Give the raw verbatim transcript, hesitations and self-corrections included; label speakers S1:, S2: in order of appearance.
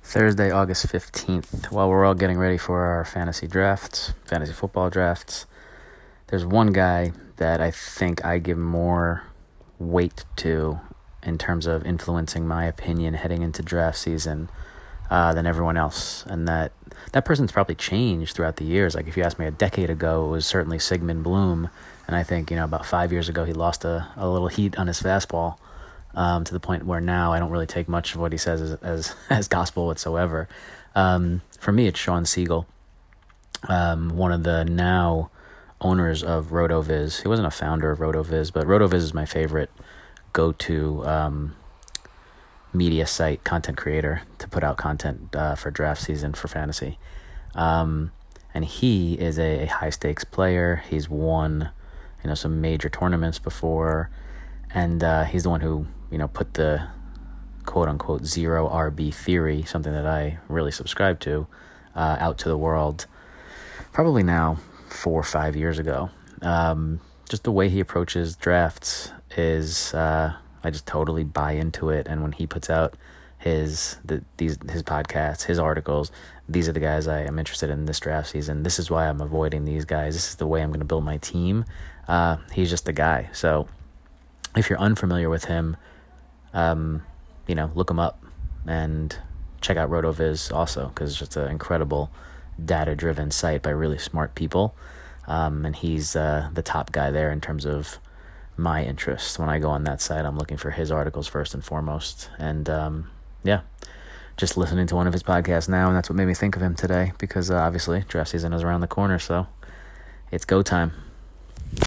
S1: Thursday, August fifteenth. While we're all getting ready for our fantasy drafts, fantasy football drafts, there's one guy that I think I give more weight to in terms of influencing my opinion heading into draft season uh, than everyone else. And that that person's probably changed throughout the years. Like if you asked me a decade ago, it was certainly Sigmund Bloom. And I think, you know, about five years ago, he lost a, a little heat on his fastball. Um, to the point where now I don't really take much of what he says as as, as gospel whatsoever. Um, for me, it's Shawn Siegele, um, one of the now owners of RotoViz. He wasn't a founder of RotoViz, but RotoViz is my favorite go-to um, media site, content creator to put out content uh, for draft season for fantasy. Um, and he is a, a high-stakes player. He's won, you know, some major tournaments before, and uh, he's the one who, you know, put the quote-unquote zero R B theory, something that I really subscribe to, uh, out to the world probably now four or five years ago. Um, just the way he approaches drafts is, uh, I just totally buy into it. And when he puts out his the, these his podcasts, his articles, these are the guys I am interested in this draft season. This is why I'm avoiding these guys. This is the way I'm going to build my team. Uh, he's just the guy. So if you're unfamiliar with him, um, you know, look him up and check out RotoViz also, because it's just an incredible data-driven site by really smart people. Um, and he's uh, the top guy there in terms of my interests. When I go on that site, I'm looking for his articles first and foremost. And um, yeah, just listening to one of his podcasts now, and that's what made me think of him today, because uh, obviously draft season is around the corner, so it's go time.